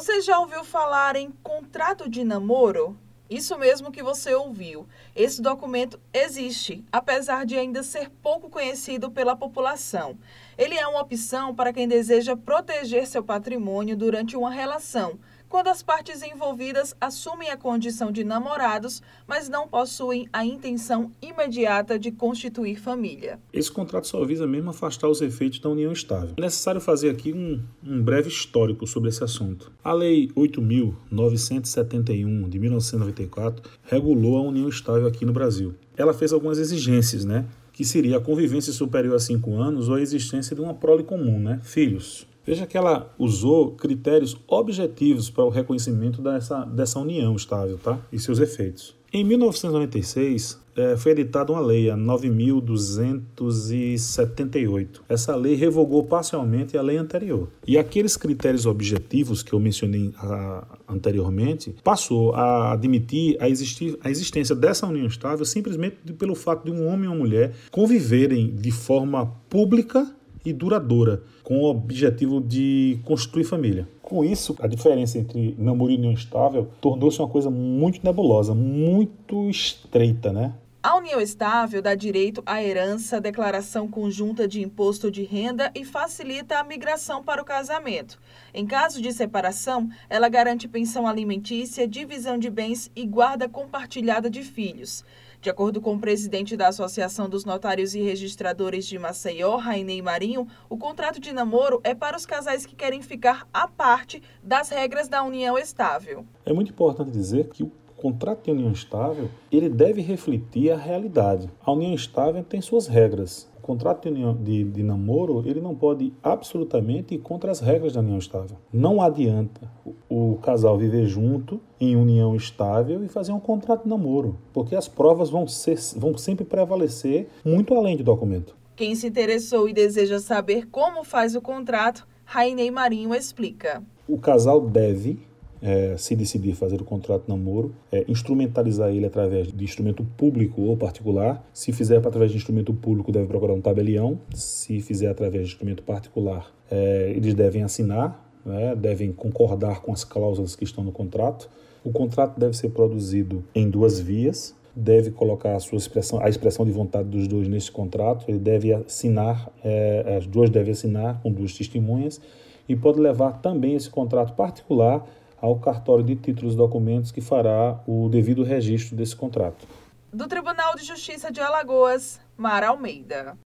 Você já ouviu falar em contrato de namoro? Isso mesmo que você ouviu. Esse documento existe, apesar de ainda ser pouco conhecido pela população. Ele é uma opção para quem deseja proteger seu patrimônio durante uma relação, quando as partes envolvidas assumem a condição de namorados, mas não possuem a intenção imediata de constituir família. Esse contrato só visa mesmo afastar os efeitos da união estável. É necessário fazer aqui um breve histórico sobre esse assunto. A Lei 8.971, de 1994, regulou a união estável aqui no Brasil. Ela fez algumas exigências, que seria a convivência superior a 5 anos ou a existência de uma prole comum, filhos. Veja que ela usou critérios objetivos para o reconhecimento dessa união estável, e seus efeitos. Em 1996, foi editada uma lei, a 9.278. Essa lei revogou parcialmente a lei anterior. E aqueles critérios objetivos que eu mencionei anteriormente, passou a admitir a existência dessa união estável simplesmente pelo fato de um homem e uma mulher conviverem de forma pública e duradoura, com o objetivo de constituir família. Com isso, a diferença entre namoro e união estável tornou-se uma coisa muito nebulosa, muito estreita, A união estável dá direito à herança, declaração conjunta de imposto de renda e facilita a migração para o casamento. Em caso de separação, ela garante pensão alimentícia, divisão de bens e guarda compartilhada de filhos. De acordo com o presidente da Associação dos Notários e Registradores de Maceió, Rainei Marinho, o contrato de namoro é para os casais que querem ficar à parte das regras da união estável. É muito importante dizer que o contrato de união estável, ele deve refletir a realidade. A união estável tem suas regras. O contrato de namoro, ele não pode ir absolutamente contra as regras da união estável. Não adianta o casal viver junto em união estável e fazer um contrato de namoro, porque as provas vão sempre prevalecer muito além do documento. Quem se interessou e deseja saber como faz o contrato, Rainei Marinho explica. O casal deve se decidir fazer o contrato de namoro, instrumentalizar ele através de instrumento público ou particular. Se fizer através de instrumento público, deve procurar um tabelião. Se fizer através de instrumento particular, eles devem assinar, devem concordar com as cláusulas que estão no contrato. O contrato deve ser produzido em 2 vias, deve colocar a expressão de vontade dos dois nesse contrato, ele deve assinar, as duas devem assinar com 2 testemunhas, e pode levar também esse contrato particular ao cartório de títulos e documentos que fará o devido registro desse contrato. Do Tribunal de Justiça de Alagoas, Mara Almeida.